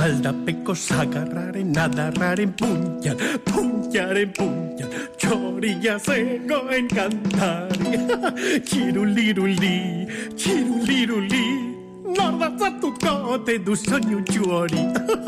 guardapecos, agarrar en agarrar en puñar, puñar en puñar, chorilla seco en cantar. Chiruliruli, chiruliruli, norda sa tu cote du sogno giori.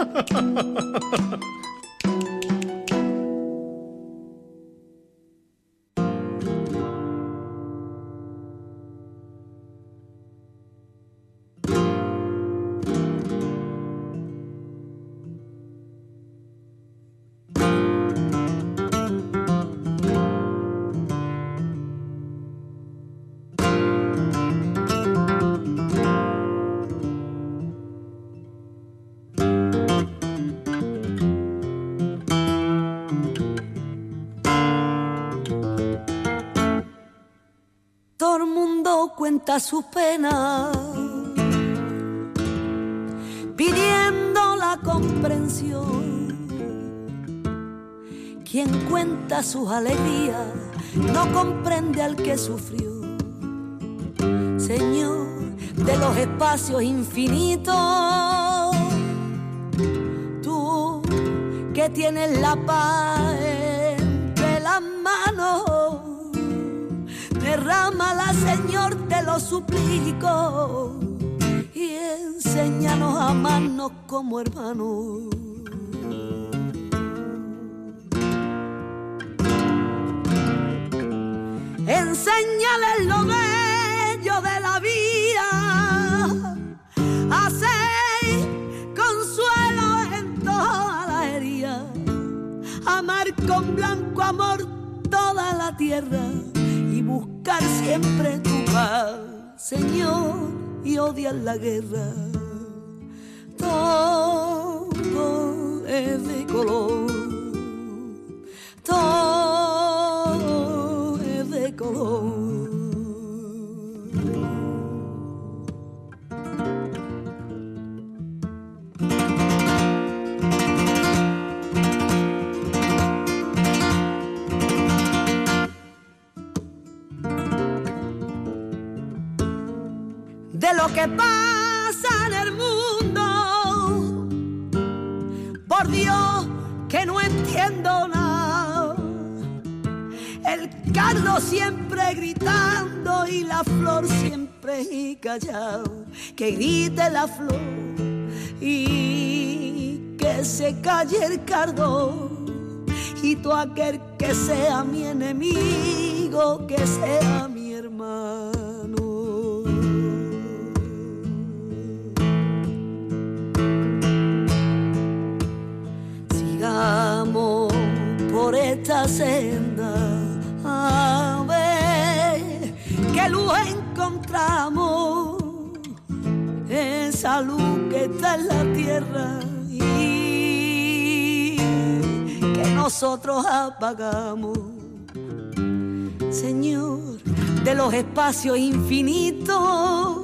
Cuenta su pena, pidiendo la comprensión. Quien cuenta sus alegrías no comprende al que sufrió. Señor de los espacios infinitos, tú que tienes la paz entre las manos, derrámala, Señor, te lo suplico, y enséñanos a amarnos como hermanos. Enséñales lo bello de la vida, hacer consuelo en toda la herida, amar con blanco amor toda la tierra, buscar siempre tu paz, Señor, y odiar la guerra. Todo es de color, todo es de color. De lo que pasa en el mundo, por Dios que no entiendo nada. El cardo siempre gritando y la flor siempre callado. Que grite la flor y que se calle el cardo, y todo aquel que sea mi enemigo, que sea mi hermano. Sigamos por esta senda, a ver qué luz encontramos, esa luz que está en la tierra y que nosotros apagamos. Señor de los espacios infinitos,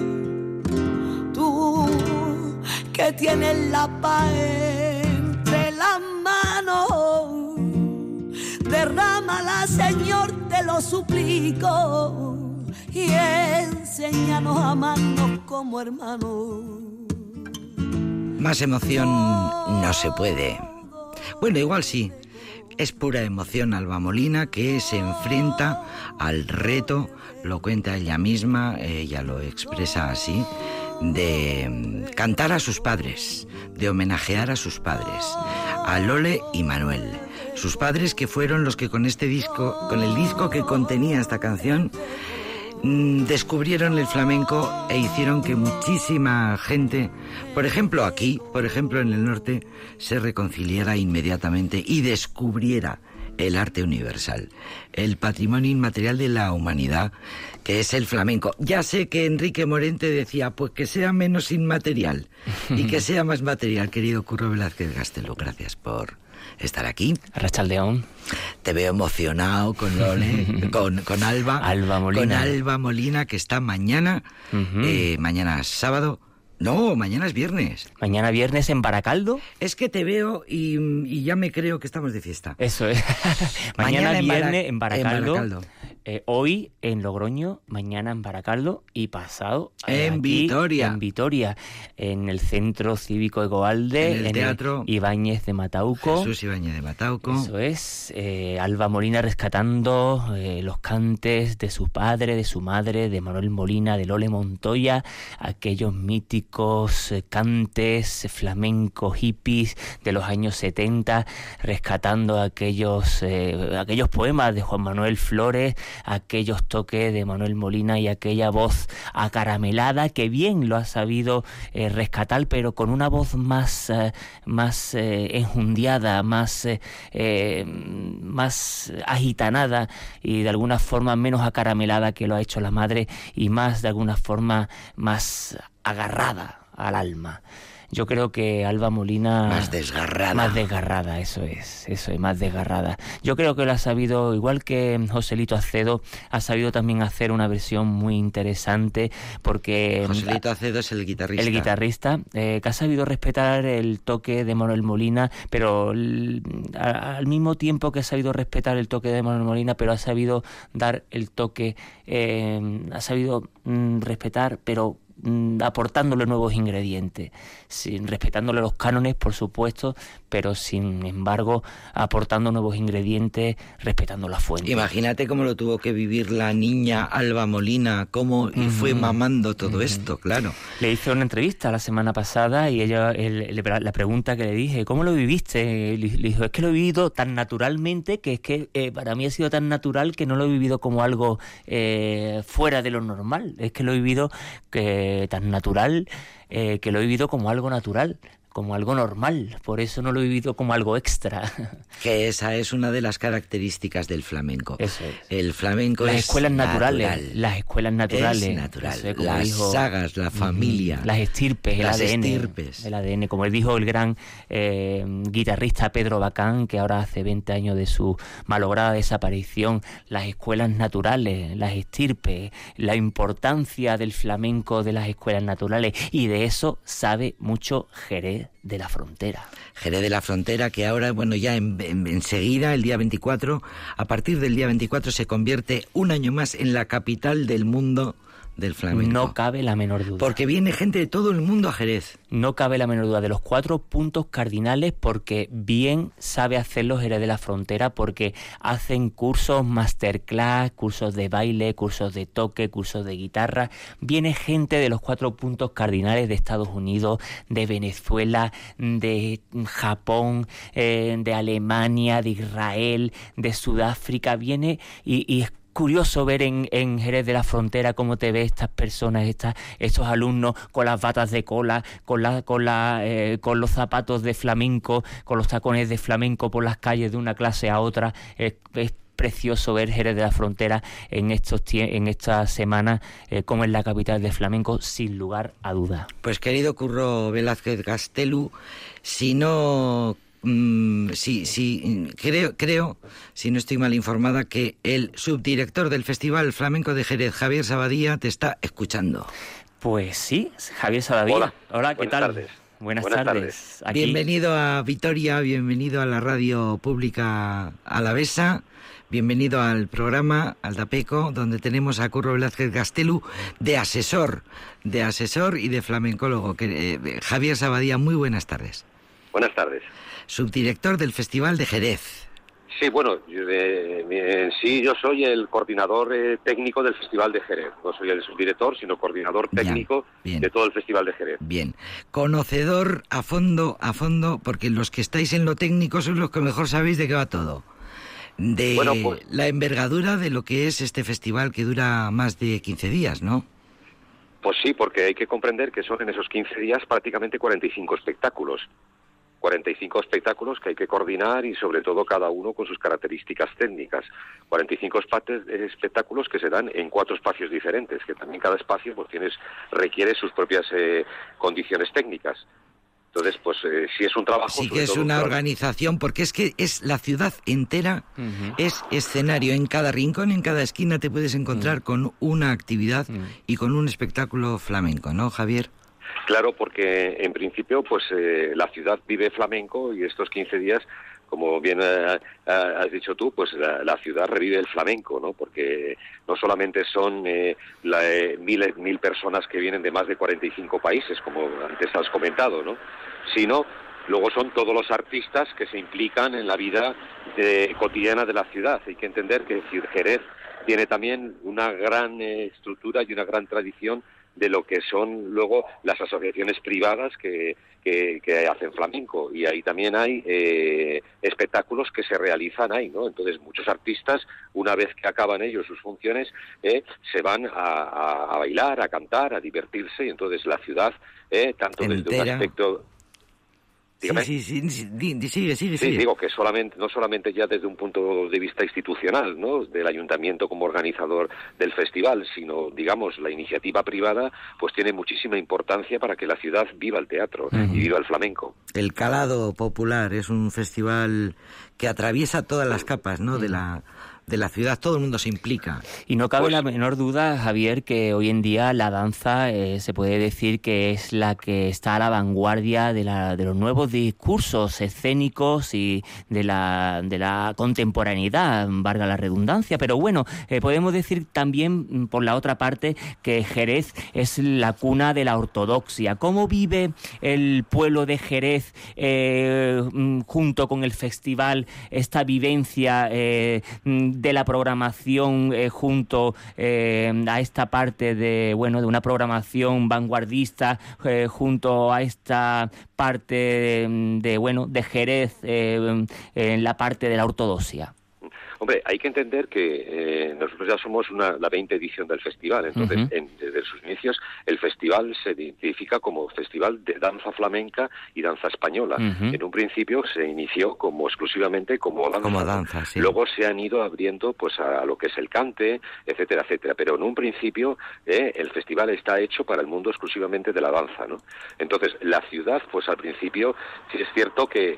tú que tienes la paz entre las manos, derrámala, Señor, te lo suplico, y enséñanos a amarnos como hermanos. Más emoción no se puede. Bueno, igual sí. Es pura emoción Alba Molina, que se enfrenta al reto, lo cuenta ella misma, ella lo expresa así, de cantar a sus padres, de homenajear a sus padres, a Lole y Manuel. Sus padres, que fueron los que con este disco, con el disco que contenía esta canción, descubrieron el flamenco e hicieron que muchísima gente, por ejemplo aquí, por ejemplo en el norte, se reconciliara inmediatamente y descubriera el arte universal, el patrimonio inmaterial de la humanidad, que es el flamenco. Ya sé que Enrique Morente decía, pues que sea menos inmaterial y que sea más material. Querido Curro Velázquez Gastelo, gracias por estar aquí. Arrachaldeón. Te veo emocionado con Lole, con Alba. Alba Molina. Con Alba Molina, que está mañana, mañana sábado. No, mañana es viernes. Mañana viernes en Baracaldo. Es que te veo y ya me creo que estamos de fiesta. Eso es. Mañana viernes en Baracaldo. Hoy en Logroño, mañana en Baracaldo y pasado en Vitoria. En Vitoria, en el Centro Cívico Egoalde, en el Teatro Ibáñez de Matauco. Jesús Ibáñez de Matauco. Eso es. Alba Molina rescatando los cantes de su padre, de su madre, de Manuel Molina, de Lole Montoya, aquellos míticos cantes flamencos hippies de los años 70, rescatando aquellos poemas de Juan Manuel Flores, aquellos toques de Manuel Molina y aquella voz acaramelada que bien lo ha sabido rescatar, pero con una voz más enjundiada, más agitanada y de alguna forma menos acaramelada que lo ha hecho la madre y más de alguna forma más agarrada al alma. Yo creo que Alba Molina... Más desgarrada. Más desgarrada, eso es, más desgarrada. Yo creo que él ha sabido, igual que Joselito Acedo, ha sabido también hacer una versión muy interesante, porque... Joselito Acedo es el guitarrista. El guitarrista, que ha sabido respetar el toque de Manuel Molina, pero al mismo tiempo que ha sabido respetar el toque de Manuel Molina, pero ha sabido dar el toque, ha sabido respetar, pero aportándole nuevos ingredientes, respetándole los cánones, por supuesto, pero sin embargo aportando nuevos ingredientes, respetando la fuente. Imagínate cómo lo tuvo que vivir la niña Alba Molina, cómo fue mamando todo esto, claro. Le hice una entrevista la semana pasada y la pregunta que le dije, ¿cómo lo viviste? Le dijo, es que lo he vivido tan naturalmente que es que para mí ha sido tan natural que no lo he vivido como algo fuera de lo normal, es que lo he vivido tan natural que lo he vivido como algo natural, como algo normal, por eso no lo he vivido como algo extra. Que esa es una de las características del flamenco. Eso es. El flamenco las es escuelas naturales, natural. las escuelas naturales. Es natural. Eso es, las sagas, la familia. Las estirpes, las ADN. Estirpes. El ADN, como dijo el gran guitarrista Pedro Bacán, que ahora hace 20 años de su malograda desaparición, las escuelas naturales, las estirpes, la importancia del flamenco de las escuelas naturales, y de eso sabe mucho Jerez de la Frontera. Jerez de la Frontera, que ahora, bueno, ya enseguida, el día 24, a partir del día 24 se convierte un año más en la capital del mundo del flamenco. No cabe la menor duda. Porque viene gente de todo el mundo a Jerez. No cabe la menor duda de los 4 puntos cardinales, porque bien sabe hacerlo Jerez de la Frontera, porque hacen cursos, masterclass, cursos de baile, cursos de toque, cursos de guitarra. Viene gente de los 4 puntos cardinales de Estados Unidos, de Venezuela, de Japón, de Alemania, de Israel, de Sudáfrica. Viene y es curioso ver en Jerez de la Frontera cómo te ve estas personas, estos alumnos con las batas de cola, con los zapatos de flamenco, con los tacones de flamenco por las calles de una clase a otra. Es precioso ver Jerez de la Frontera en estas semanas como es la capital del flamenco, sin lugar a duda. Pues querido Curro Velázquez Gastelu, creo, si no estoy mal informada, que el subdirector del Festival Flamenco de Jerez, Javier Sabadía, te está escuchando. Pues sí, Javier Sabadía. Hola, ¿qué tal? Tardes. Buenas tardes. Aquí. Bienvenido a Vitoria, bienvenido a la radio pública alavesa, bienvenido al programa Aldapeco, donde tenemos a Curro Velázquez Gastelu de asesor y de flamencólogo. Javier Sabadía, muy buenas tardes. Buenas tardes. Subdirector del Festival de Jerez. Sí, bueno, yo soy el coordinador técnico del Festival de Jerez. No soy el subdirector, sino coordinador técnico de todo el Festival de Jerez. Bien. Conocedor a fondo, porque los que estáis en lo técnico sois los que mejor sabéis de qué va todo. La envergadura de lo que es este festival, que dura más de 15 días, ¿no? Pues sí, porque hay que comprender que son en esos 15 días prácticamente 45 espectáculos. 45 espectáculos que hay que coordinar y sobre todo cada uno con sus características técnicas. 45 espectáculos que se dan en 4 espacios diferentes, que también cada espacio pues requiere sus propias condiciones técnicas. Entonces, pues sí es un trabajo... Sí que es una organización, porque es que es la ciudad entera, es escenario. En cada rincón, en cada esquina te puedes encontrar con una actividad y con un espectáculo flamenco, ¿no, Javier? Claro, porque en principio pues la ciudad vive flamenco y estos 15 días, como bien has dicho tú, pues la ciudad revive el flamenco, ¿no? Porque no solamente son mil personas que vienen de más de 45 países, como antes has comentado, ¿no? Sino luego son todos los artistas que se implican en la vida cotidiana de la ciudad. Hay que entender que Jerez tiene también una gran estructura y una gran tradición de lo que son luego las asociaciones privadas que hacen flamenco, y ahí también hay espectáculos que se realizan ahí, ¿no? Entonces muchos artistas, una vez que acaban ellos sus funciones, se van a bailar, a cantar, a divertirse, y entonces la ciudad, tanto entera. Desde un aspecto... Dígame. Sigue. Digo que no solamente ya desde un punto de vista institucional, ¿no?, del ayuntamiento como organizador del festival, sino, digamos, la iniciativa privada, pues tiene muchísima importancia para que la ciudad viva el teatro y viva el flamenco. El Calado Popular es un festival que atraviesa todas las capas, ¿no?, de la ciudad. Todo el mundo se implica. Y no cabe la menor duda, Javier, que hoy en día la danza se puede decir que es la que está a la vanguardia de los nuevos discursos escénicos y de la contemporaneidad, valga la redundancia. Pero bueno, podemos decir también, por la otra parte, que Jerez es la cuna de la ortodoxia. ¿Cómo vive el pueblo de Jerez junto con el festival esta vivencia de la programación junto a esta parte de una programación vanguardista junto a esta parte de Jerez en la parte de la ortodoxia? Hombre, hay que entender que nosotros ya somos la 20ª edición del festival, entonces desde sus inicios el festival se identifica como Festival de Danza Flamenca y Danza Española. En un principio se inició exclusivamente como danza. Sí. Luego se han ido abriendo pues a lo que es el cante, etcétera, etcétera. Pero en un principio el festival está hecho para el mundo exclusivamente de la danza, ¿no? Entonces la ciudad, pues al principio sí es cierto que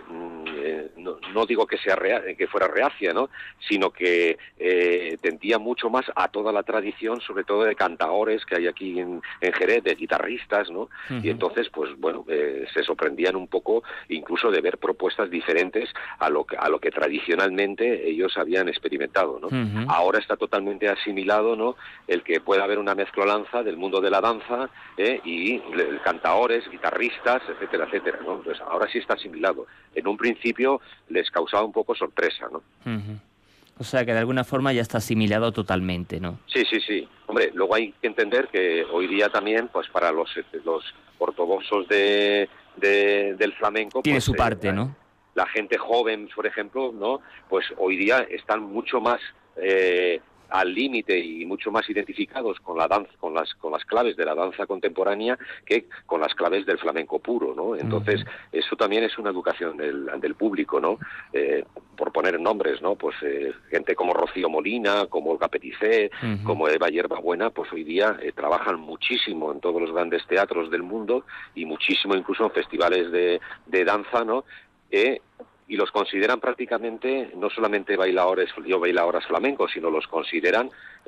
no digo que que fuera reacia, ¿no?, sino que tendía mucho más a toda la tradición, sobre todo de cantaores que hay aquí en Jerez, de guitarristas, ¿no? Y entonces, pues bueno, se sorprendían un poco incluso de ver propuestas diferentes a lo que tradicionalmente ellos habían experimentado, ¿no? Ahora está totalmente asimilado, ¿no?, el que pueda haber una mezcolanza del mundo de la danza y cantaores, guitarristas, etcétera, etcétera, ¿no? Entonces ahora sí está asimilado. En un principio les causaba un poco sorpresa, ¿no? O sea que de alguna forma ya está asimilado totalmente, ¿no? Sí. Hombre, luego hay que entender que hoy día también, pues para los ortodoxos del flamenco... Tiene pues, su parte, ¿no? La gente joven, por ejemplo, ¿no?, pues hoy día están mucho más al límite y mucho más identificados con la danza, con las claves de la danza contemporánea que con las claves del flamenco puro, ¿no? Entonces, eso también es una educación del público, ¿no? Por poner nombres, ¿no? Pues gente como Rocío Molina, como Olga Pellicé, como Eva Hierbabuena, pues hoy día trabajan muchísimo en todos los grandes teatros del mundo y muchísimo incluso en festivales de danza, ¿no? Y los consideran prácticamente no solamente bailadoras flamencos, sino los consideran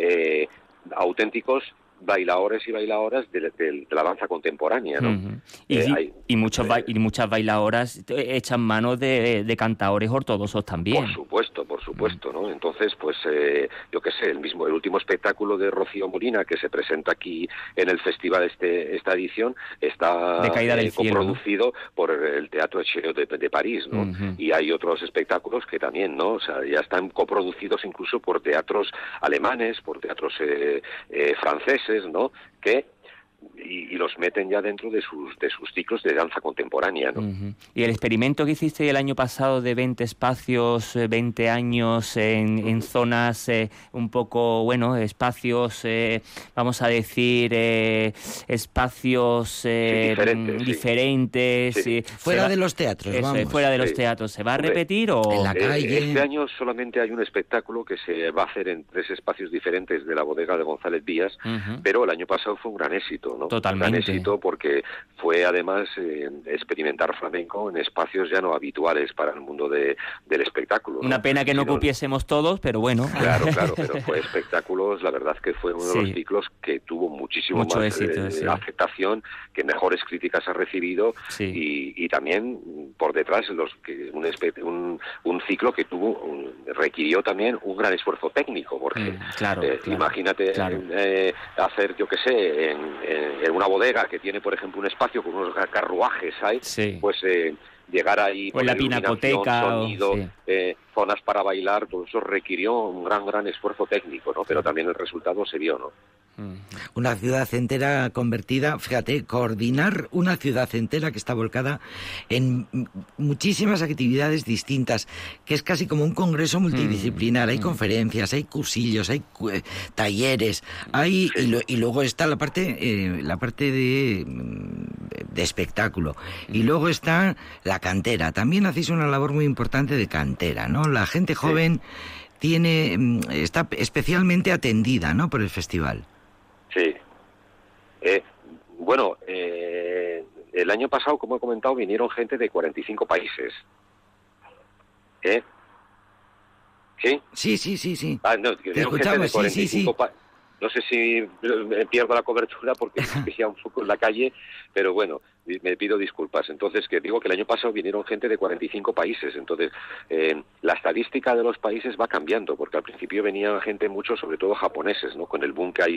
auténticos bailadores y bailadoras de la danza contemporánea, ¿no? Y muchas bailadoras echan mano de cantaores ortodoxos también. Por supuesto, ¿no? Entonces, pues, yo qué sé, el último espectáculo de Rocío Molina que se presenta aquí en el festival esta edición está coproducido, ¿no?, por el Teatro Echeo de París, ¿no? Y hay otros espectáculos que también, ¿no? O sea, ya están coproducidos incluso por teatros alemanes, por teatros franceses, ¿no?, y los meten ya dentro de sus ciclos de danza contemporánea, ¿no? Y el experimento que hiciste el año pasado de 20 espacios, 20 años en zonas un poco, espacios, vamos a decir, espacios diferentes. Sí. Fuera de los teatros, vamos. Fuera de los teatros. ¿Se va a repetir o...? En la calle. Este año solamente hay un espectáculo que se va a hacer en 3 espacios diferentes de la bodega de González Díaz, pero el año pasado fue un gran éxito. éxito, ¿no? Totalmente. Un gran éxito porque fue además experimentar flamenco en espacios ya no habituales para el mundo del espectáculo, ¿no? Una pena que no cupiésemos todos, pero bueno. Claro, pero fue espectáculos, la verdad que fue uno de los ciclos que tuvo mucho más éxito, aceptación, que mejores críticas ha recibido, y también por detrás un ciclo que requirió también un gran esfuerzo técnico, porque imagínate hacer, yo qué sé, en una bodega que tiene, por ejemplo, un espacio con unos carruajes, pues llegar ahí o en la pinacoteca, sonido, zonas para bailar, todo eso requirió un gran esfuerzo técnico, ¿no? Pero también el resultado se vio, ¿no? Una ciudad entera convertida, fíjate, coordinar una ciudad entera que está volcada en muchísimas actividades distintas, que es casi como un congreso multidisciplinar. Hay conferencias, hay cursillos, hay talleres, y luego está la parte de espectáculo, y luego está la cantera. También hacéis una labor muy importante de cantera, ¿no? La gente joven está especialmente atendida, ¿no?, por el festival. Sí. El año pasado, como he comentado, vinieron gente de 45 países. ¿Sí? Sí. No, te escuchamos, sí. No sé si pierdo la cobertura porque ya un poco en la calle, pero bueno, me pido disculpas. Entonces, que digo que el año pasado vinieron gente de 45 países. Entonces, la estadística de los países va cambiando, porque al principio venía gente mucho, sobre todo japoneses, ¿no? Con el boom que hay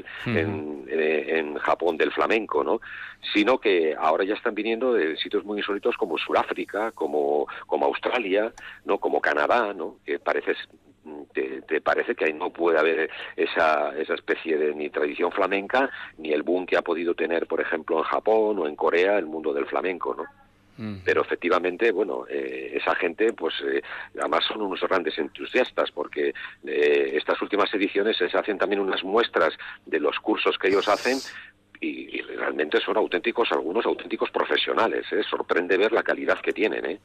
en Japón del flamenco, ¿no? Sino que ahora ya están viniendo de sitios muy insólitos como Sudáfrica, como Australia, ¿no? Como Canadá, ¿no? Que te parece que ahí no puede haber esa especie de ni tradición flamenca, ni el boom que ha podido tener, por ejemplo, en Japón o en Corea, el mundo del flamenco, ¿no? Pero efectivamente, esa gente, pues además son unos grandes entusiastas, porque estas últimas ediciones se hacen también unas muestras de los cursos que ellos hacen, y realmente son algunos auténticos profesionales, sorprende ver la calidad que tienen,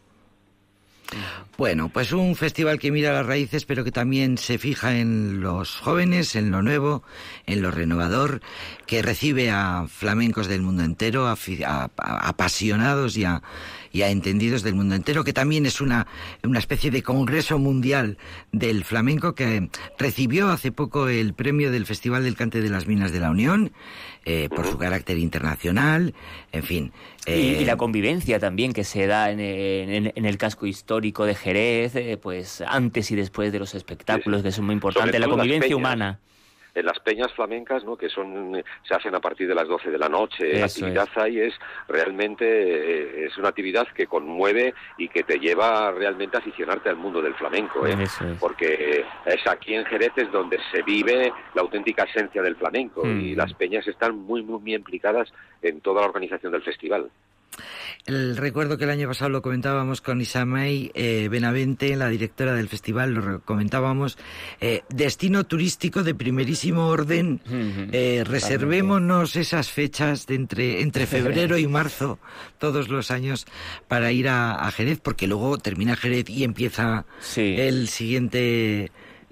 Bueno, pues un festival que mira las raíces, pero que también se fija en los jóvenes, en lo nuevo, en lo renovador, que recibe a flamencos del mundo entero, a apasionados y a entendidos del mundo entero, que también es una especie de congreso mundial del flamenco, que recibió hace poco el premio del Festival del Cante de las Minas de la Unión, por su carácter internacional, en fin. Y la convivencia también que se da en el casco histórico de Jerez, pues antes y después de los espectáculos, que es muy importante, la convivencia humana. En las peñas flamencas, ¿no?, que se hacen a partir de las 12 de la noche, la actividad ahí es realmente es una actividad que conmueve y que te lleva realmente a aficionarte al mundo del flamenco, porque es aquí en Jerez es donde se vive la auténtica esencia del flamenco, y las peñas están muy implicadas en toda la organización del festival. Recuerdo que el año pasado lo comentábamos con Isamay Benavente, la directora del festival, lo comentábamos, destino turístico de primerísimo orden, reservémonos esas fechas de entre febrero y marzo todos los años para ir a Jerez, porque luego termina Jerez y empieza el siguiente...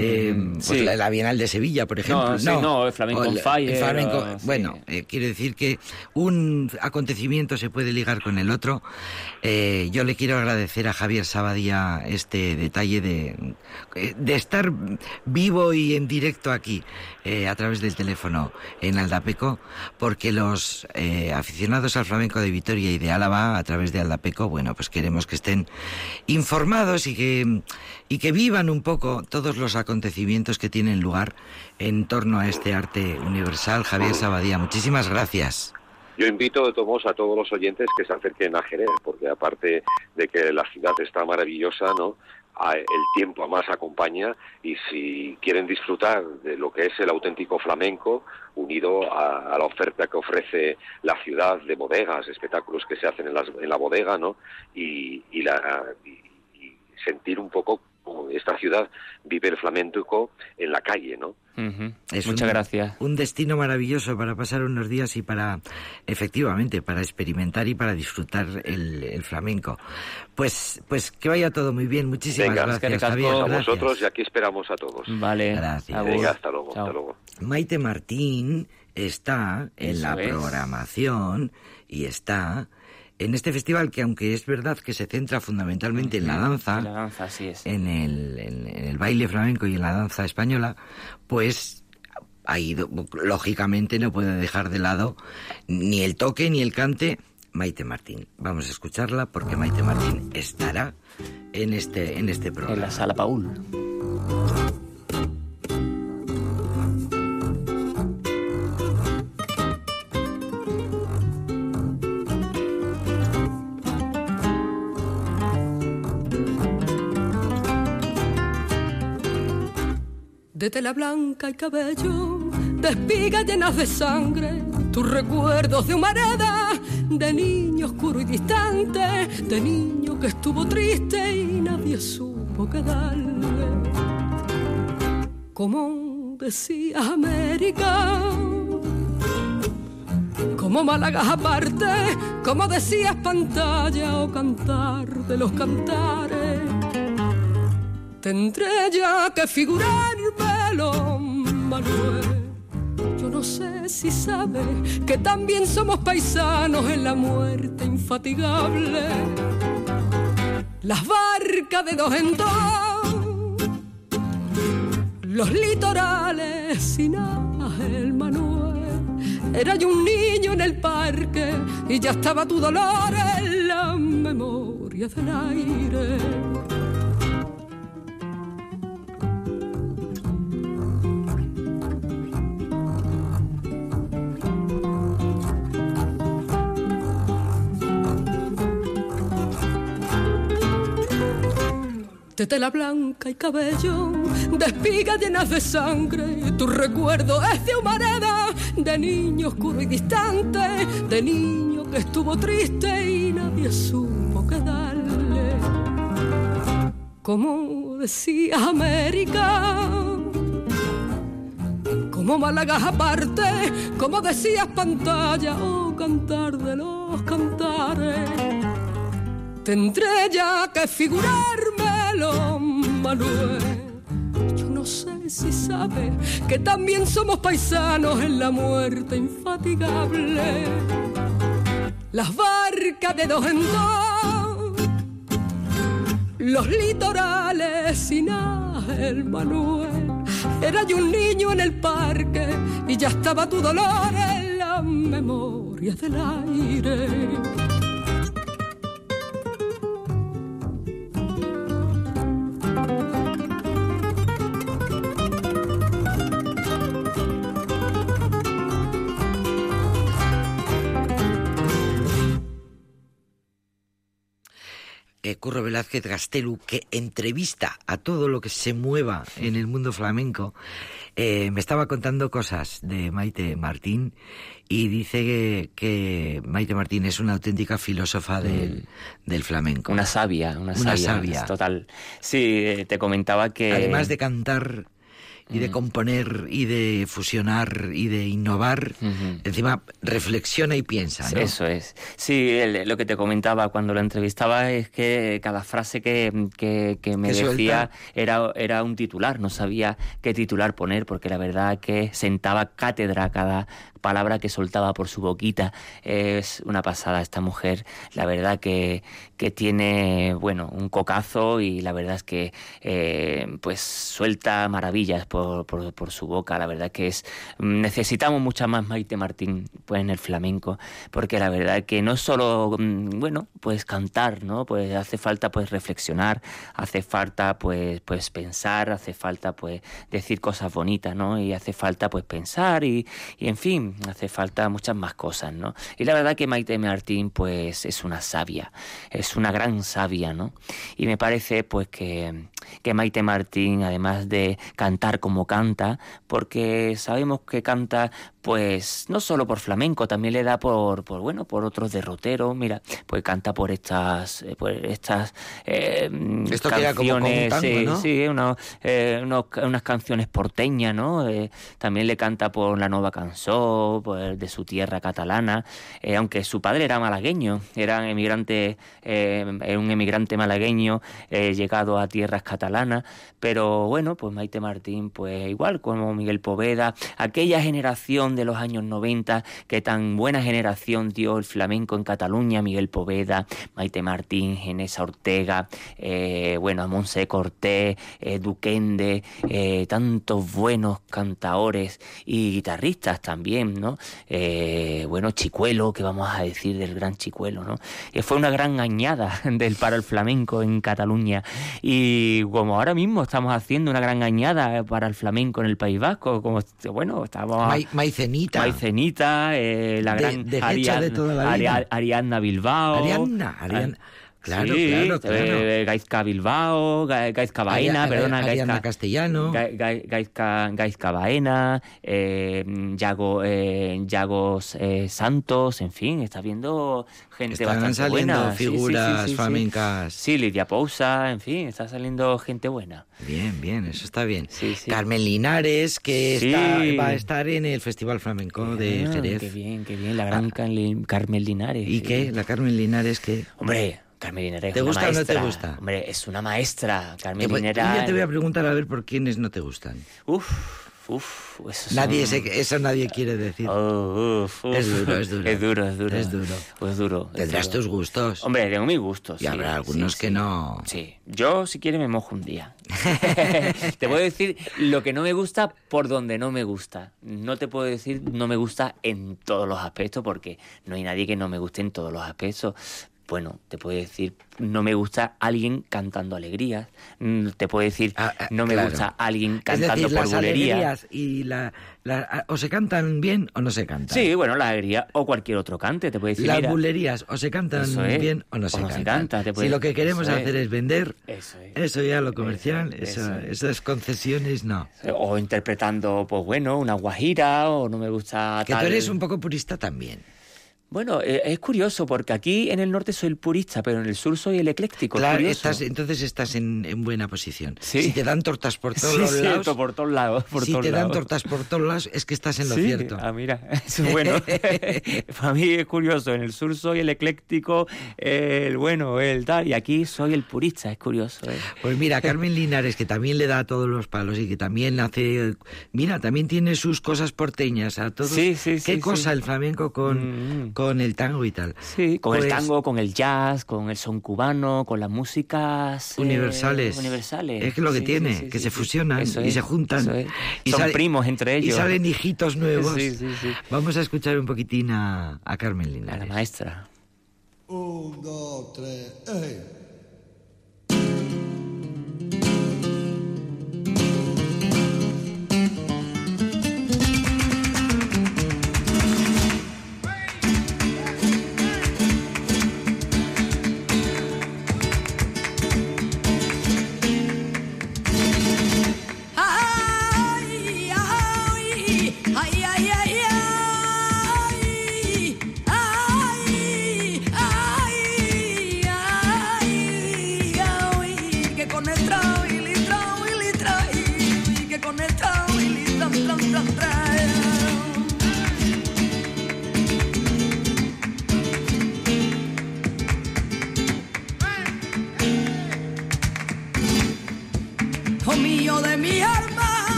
la Bienal de Sevilla, por ejemplo. El Flamenco on Fire. Quiere decir que un acontecimiento se puede ligar con el otro. Yo le quiero agradecer a Javier Sabadía este detalle de estar vivo y en directo aquí, a través del teléfono en Aldapeco, porque los aficionados al flamenco de Vitoria y de Álava, a través de Aldapeco, pues queremos que estén informados y que vivan un poco todos los acontecimientos que tienen lugar en torno a este arte universal. Javier Sabadía, muchísimas gracias. Yo invito de todos modos a todos los oyentes que se acerquen a Jerez, porque aparte de que la ciudad está maravillosa, ¿no?, el tiempo además acompaña, y si quieren disfrutar de lo que es el auténtico flamenco, unido a la oferta que ofrece la ciudad de bodegas, espectáculos que se hacen en la bodega, ¿no?, y sentir un poco como esta ciudad vive el flamenco en la calle, ¿no? Muchas gracias. Un destino maravilloso para pasar unos días y para experimentar y para disfrutar el flamenco. Pues que vaya todo muy bien. Muchísimas gracias, Javier. A vosotros, y aquí esperamos a todos. Vale. Gracias. Venga, hasta luego. Maite Martín está en Eso la es. programación y está en este festival que, aunque es verdad que se centra fundamentalmente en la danza, En la danza, así es. en el baile flamenco y en la danza española, pues ha ido, lógicamente no puede dejar de lado ni el toque ni el cante Maite Martín. Vamos a escucharla porque Maite Martín estará en este programa. En la Sala Paul. De tela blanca y cabello, de espigas llenas de sangre, tus recuerdos de humareda, de niño oscuro y distante, de niño que estuvo triste y nadie supo qué darle. Como decía América, como Málaga aparte, como decías pantalla o cantar de los cantares. Tendré ya que figurármelo, Manuel. Yo no sé si sabe que también somos paisanos en la muerte infatigable. Las barcas de dos en dos, los litorales sin ángel, Manuel. Era yo un niño en el parque y ya estaba tu dolor en la memoria del aire. De tela blanca y cabello, de espigas llenas de sangre, y tu recuerdo es de humareda, de niño oscuro y distante, de niño que estuvo triste y nadie supo qué darle. Como decía América, como Málaga aparte, como decías pantalla o cantar de los cantares. Tendré ya que figurármelo, Manuel. Yo no sé si sabe que también somos paisanos en la muerte infatigable. Las barcas de dos en dos, los litorales sin ángel, Manuel. Era yo un niño en el parque y ya estaba tu dolor en la memoria del aire. Curro Velázquez Gastelu, que entrevista a todo lo que se mueva en el mundo flamenco, me estaba contando cosas de Maite Martín y dice que Maite Martín es una auténtica filósofa del flamenco. Una sabia. Total. Sí, te comentaba que... Además de cantar y de componer y de fusionar y de innovar, encima reflexiona y piensa, ¿no? Eso es. Sí, lo que te comentaba cuando lo entrevistaba es que cada frase que me decía era un titular, no sabía qué titular poner, porque la verdad que sentaba cátedra cada palabra que soltaba por su boquita. Es una pasada esta mujer, la verdad que tiene, bueno, un cocazo, y la verdad es que pues suelta maravillas por su boca. La verdad que necesitamos mucha más Maite Martín pues en el flamenco, porque la verdad que no es solo bueno, pues cantar, ¿no? Pues hace falta pues reflexionar, hace falta pues pensar, hace falta pues decir cosas bonitas, ¿no? Y hace falta pues pensar y en fin, hace falta muchas más cosas, ¿no? Y la verdad que Maite Martín pues es una sabia, es una gran sabia, ¿no? Y me parece pues que Maite Martín, además de cantar como canta, porque sabemos que canta pues no solo por flamenco, también le da por otros derroteros. Mira, pues canta por estas Esto canciones, tango, ¿no? unas canciones porteñas, ¿no? También le canta por la Nova Cançó, pues de su tierra catalana, aunque su padre era malagueño, era un emigrante malagueño llegado a tierras catalanas. catalanas, pero bueno, pues Maite Martín, pues igual como Miguel Poveda, aquella generación de los años 90, que tan buena generación dio el flamenco en Cataluña, Miguel Poveda, Maite Martín, Genesa Ortega, bueno, Montse Cortés, Duquende, tantos buenos cantaores y guitarristas también, ¿no? Bueno, Chicuelo, ¿qué vamos a decir del gran Chicuelo, ¿no? Fue una gran añada para el flamenco en Cataluña, y como ahora mismo estamos haciendo una gran añada para el flamenco en el País Vasco, como, bueno, estamos... Maicenita, la gran Ariadna Bilbao. Ariadna. Claro, sí, claro. Gaizka Bilbao, Gaizka Baena, Ariadna Castellano. Gaizka Baena, Yagos Santos, en fin, está viendo gente bastante buena. Están saliendo figuras flamencas. Sí, Lidia Pousa, en fin, está saliendo gente buena. Bien, eso está bien. Sí. Carmen Linares, que va a estar en el Festival Flamenco de Jerez. Qué bien, la gran Carmen Linares. ¿Y qué? ¿La Carmen Linares qué? Hombre, Carmen Linares ¿te gusta maestra. o no te gusta? Hombre, es una maestra. Carmen Linares... Yo te voy a preguntar a ver por quiénes no te gustan. Eso nadie quiere decir. Es duro. Tendrás tus gustos. Hombre, tengo mis gustos. Y habrá algunos que no. Sí, yo si quieres me mojo un día. Te puedo decir lo que no me gusta por donde no me gusta. No te puedo decir no me gusta en todos los aspectos, porque no hay nadie que no me guste en todos los aspectos. Bueno, te puedo decir, no me gusta alguien cantando alegrías. Te puedo decir, no me gusta alguien cantando por bulería. Y o se cantan bien o no se cantan. Sí, bueno, la alegría o cualquier otro cante, te puedo decir. Las bulerías o se cantan bien o no se cantan. Si lo que queremos hacer es vender, eso ya lo comercial, esas concesiones no. O interpretando, pues bueno, una guajira, o no me gusta que tal... Que tú eres un poco purista también. Bueno, es curioso, porque aquí en el norte soy el purista, pero en el sur soy el ecléctico. Claro, entonces estás en buena posición. ¿Sí? Si te dan tortas por todos los lados... Sí, por todos lados. Dan tortas por todos lados, es que estás en lo cierto. Mira, eso es bueno. Para mí es curioso, en el sur soy el ecléctico, el tal, y aquí soy el purista, es curioso. Pues mira, Carmen Linares, que también le da a todos los palos y que también hace... Mira, también tiene sus cosas porteñas a todos. ¿Qué cosa el flamenco con el tango y tal? Sí, con el tango, con el jazz, con el son cubano, con las músicas universales. Es que lo que tiene, que se fusionan y se juntan. Y son primos entre ellos. Y salen hijitos nuevos. Sí. Vamos a escuchar un poquitín a Carmen Linares. A la maestra. 1, 2, 3, ¡ey!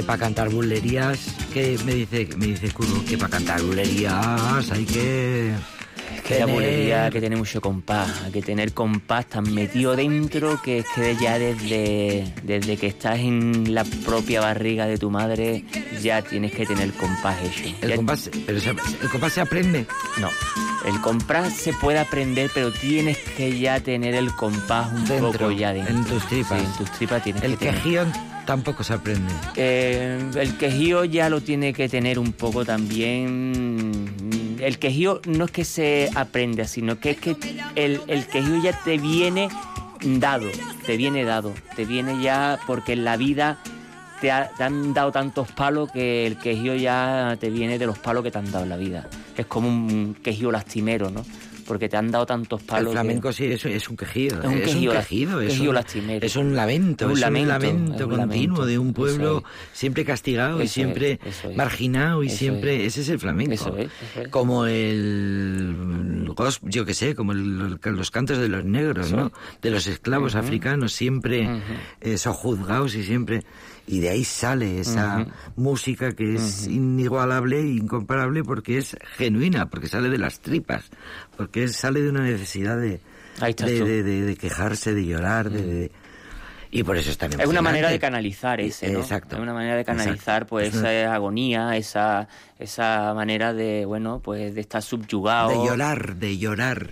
que para cantar bulerías, que me dice Curro, que para cantar bulerías hay que... Es que la bulería hay que tener mucho compás, hay que tener compás tan metido dentro que es que ya desde que estás en la propia barriga de tu madre ya tienes que tener compás hecho. ¿El compás se aprende? No, el compás se puede aprender, pero tienes que ya tener el compás un poco ya dentro. En tus tripas. Sí, en tus tripas tienes que tener. El quejío tampoco se aprende. El quejío ya lo tiene que tener un poco también. El quejío no es que se aprenda, sino que es que el quejío ya te viene dado, te viene ya porque en la vida te han dado tantos palos que el quejío ya te viene de los palos que te han dado en la vida. Es como un quejío lastimero, ¿no? Porque te han dado tantos palos. El flamenco sí, eso es un quejío. Es un quejío lastimero. Es un lamento continuo de un pueblo siempre castigado y siempre marginado y siempre... Ese es el flamenco. Eso es. Como el gospel, yo qué sé, como los cantos de los negros, ¿no? De los esclavos africanos, siempre sojuzgados y siempre... Y de ahí sale esa música que es inigualable e incomparable porque es genuina, porque sale de las tripas, porque sale de una necesidad de quejarse, de llorar, y por eso es tan emocionante. Es una manera de canalizar ¿no? Exacto. Es una manera de canalizar pues esa agonía, esa manera de, bueno, pues de estar subyugado. De llorar.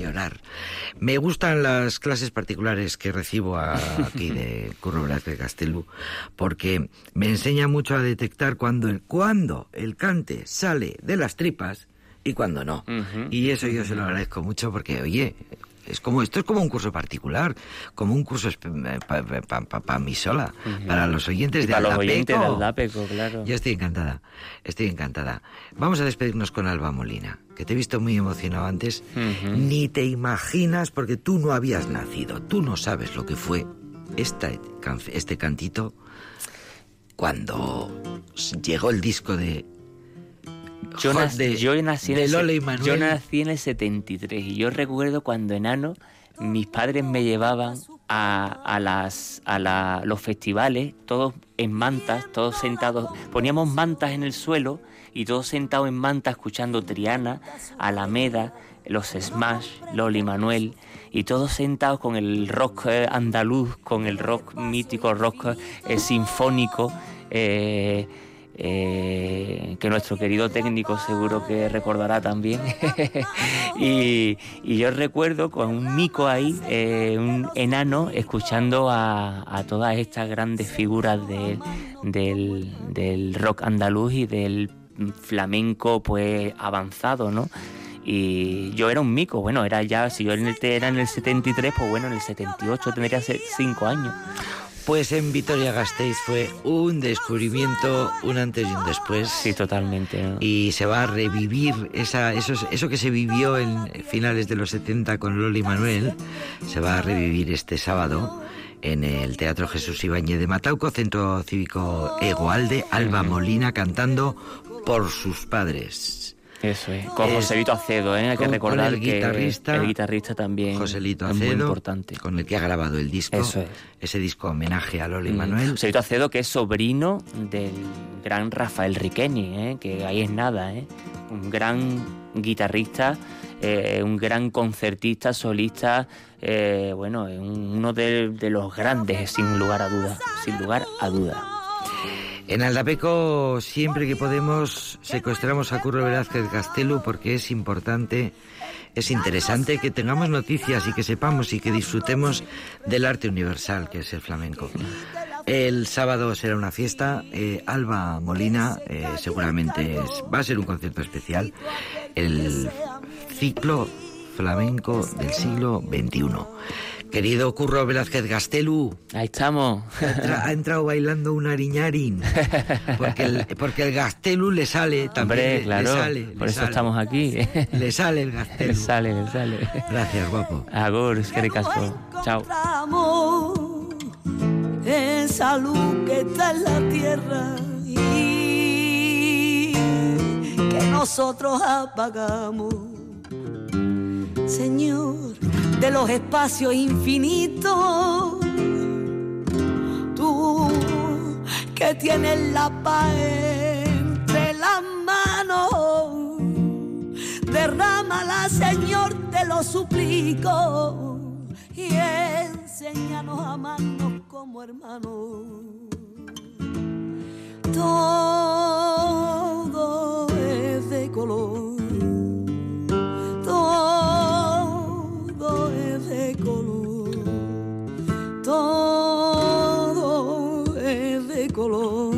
Me gustan las clases particulares que recibo aquí de Curro Velázquez Gaztelu, porque me enseña mucho a detectar cuando el cante sale de las tripas y cuando no. Y eso yo se lo agradezco mucho porque, oye... Esto es como un curso particular, como un curso para mí sola, para los oyentes de Aldapeco. Para los oyentes de Aldapeco, claro. Yo estoy encantada. Vamos a despedirnos con Alba Molina, que te he visto muy emocionado antes. Ni te imaginas, porque tú no habías nacido, tú no sabes lo que fue este cantito cuando llegó el disco de... Yo nací en el 73 y yo recuerdo cuando enano mis padres me llevaban a los festivales, todos en mantas, todos sentados, poníamos mantas en el suelo y todos sentados en mantas escuchando Triana, Alameda, los Smash, Loli Manuel, y todos sentados con el rock andaluz, con el rock mítico, rock sinfónico, que nuestro querido técnico seguro que recordará también. y yo recuerdo con un mico ahí, un enano, escuchando a todas estas grandes figuras del rock andaluz y del flamenco pues avanzado, ¿no? Y yo era un mico, bueno, si yo era en el 73, pues bueno, en el 78 tendría 5 años. Pues en Vitoria-Gasteiz fue un descubrimiento, un antes y un después. Sí, totalmente, ¿no? Y se va a revivir eso que se vivió en finales de los 70 con Loli Manuel, se va a revivir este sábado en el Teatro Jesús Ibáñez de Matauco, Centro Cívico Egoalde, Alba Molina cantando Por sus padres. Eso es, con Joselito Acedo, hay que recordar el guitarrista también, Joselito Acedo, es muy importante, con el que ha grabado el disco. Eso es. Ese disco homenaje a Loli Manuel. Joselito Acedo, que es sobrino del gran Rafael Riqueni, que ahí es nada, un gran guitarrista, un gran concertista, solista, uno de los grandes, sin lugar a duda. En Aldapeco, siempre que podemos, secuestramos a Curro Velázquez Gaztelu porque es importante, es interesante que tengamos noticias y que sepamos y que disfrutemos del arte universal que es el flamenco. El sábado será una fiesta, Alba Molina seguramente va a ser un concierto especial, el ciclo flamenco del siglo XXI. Querido Curro Velázquez Gaztelu, ahí estamos. Ha entrado bailando un ariñarín, porque el Gaztelu le sale también. Hombre, claro, por eso estamos aquí. Le sale el Gaztelu. Le sale. Gracias, guapo. Agur, es que ricasco. Chao. Esa luz que está en la tierra y que nosotros apagamos, Señor de los espacios infinitos, tú que tienen la paz entre las manos. Derrámala, Señor, te lo suplico, y enséñanos a amarnos como hermanos. Todo es de color, todo es de color, todo es de color,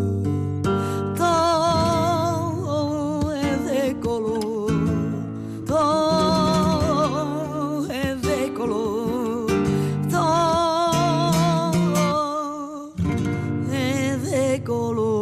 todo es de color, todo es de color, todo es de color.